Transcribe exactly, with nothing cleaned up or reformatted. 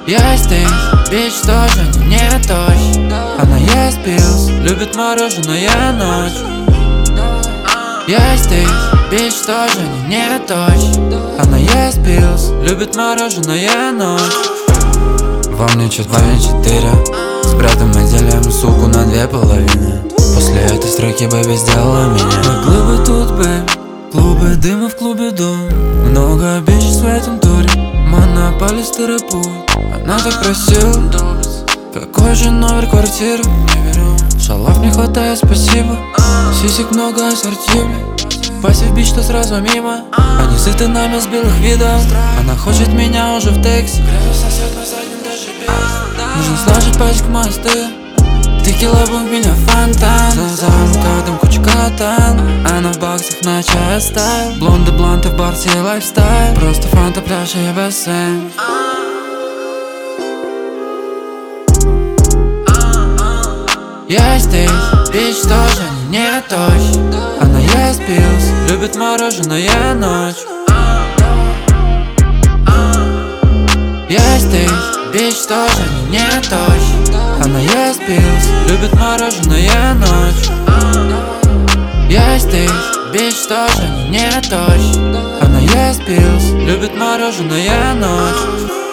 Есть ты, бич тоже не точь. Она ест пилс, любит мороженое ночь. Есть ты, бич тоже не точь. Она ест пилс, любит мороженое ночь. Во мне чуть память четыре. С братом мы делим суку на две половины. После этой строки бэби сделала меня. Мы клубы тут, бэйб, клубы дыма в клубе дом. Много бичей в этом туре, монополий старый путь. Она так просила, какой же номер квартиры? Не беру, шалав не хватает, спасибо. Сисек много ассортивли, пассив бич, что сразу мимо. Они сыты нами с белых видов. Она хочет меня уже в тексте. Нужно сложить пачку мосты. Текила бунг, меня фонтан. За замком куча катан. Она в баксах на чай оставил. Блонды, бланты в барсе лайфстайл. Просто фанта, пляж и бассейн. Есть ты, бич тоже не точь. Она ест пилс, любит мороженое ночь. Есть ты, бич тоже не точь. Она ест пилс, любит мороженое ночь. Есть ты, бич тоже не точь. Она ест пилс, любит мороженое ночь.